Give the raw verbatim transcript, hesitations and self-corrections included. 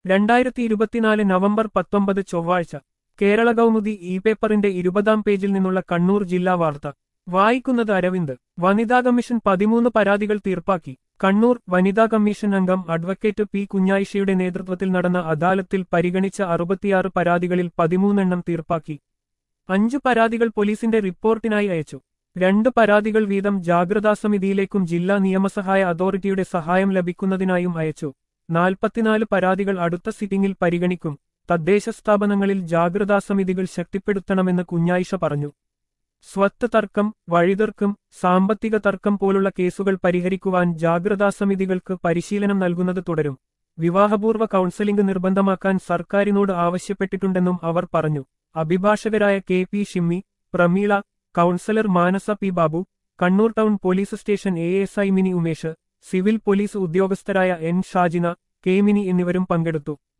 രണ്ടായിരത്തി ഇരുപത്തിനാല് നവംബർ പത്തൊമ്പത് ചൊവ്വാഴ്ച കേരള കൗമുദി ഇ പേപ്പറിന്റെ ഇരുപതാം പേജിൽ നിന്നുള്ള കണ്ണൂർ ജില്ലാ വാർത്ത വായിക്കുന്നത് അരവിന്ദ്. വനിതാ കമ്മീഷൻ പതിമൂന്ന് പരാതികൾ തീർപ്പാക്കി. കണ്ണൂർ വനിതാ കമ്മീഷൻ അംഗം അഡ്വക്കേറ്റ് പി കുഞ്ഞായിഷയുടെ നേതൃത്വത്തിൽ നടന്ന അദാലത്തിൽ പരിഗണിച്ച അറുപത്തിയാറ് പരാതികളിൽ പതിമൂന്നെണ്ണം തീർപ്പാക്കി. അഞ്ചു പരാതികൾ പോലീസിന്റെ റിപ്പോർട്ടിനായി അയച്ചു. രണ്ട് പരാതികൾ വീതം ജാഗ്രതാസമിതിയിലേക്കും ജില്ലാ നിയമസഹായ അതോറിറ്റിയുടെ സഹായം ലഭിക്കുന്നതിനായും അയച്ചു. നാൽപ്പത്തിനാല് പരാതികൾ അടുത്ത സിറ്റിംഗിൽ പരിഗണിക്കും. തദ്ദേശ സ്ഥാപനങ്ങളിൽ ജാഗ്രതാസമിതികൾ ശക്തിപ്പെടുത്തണമെന്ന് കുഞ്ഞായിഷ പറഞ്ഞു. സ്വത്ത് തർക്കം, വഴിതർക്കം, സാമ്പത്തിക തർക്കം പോലുള്ള കേസുകൾ പരിഹരിക്കുവാൻ ജാഗ്രതാസമിതികൾക്ക് പരിശീലനം നൽകുന്നത് തുടരും. വിവാഹപൂർവ്വ കൗൺസലിംഗ് നിർബന്ധമാക്കാൻ സർക്കാരിനോട് ആവശ്യപ്പെട്ടിട്ടുണ്ടെന്നും അവർ പറഞ്ഞു. അഭിഭാഷകരായ K P Shimmi, Pramila, councillor Manasa P Babu, Kannur town police station A S I Mini Umesh, civil police ഉദ്യോഗസ്ഥരായ എൻ ഷാജിന, കെ മിനി എന്നിവരും പങ്കെടുത്തു.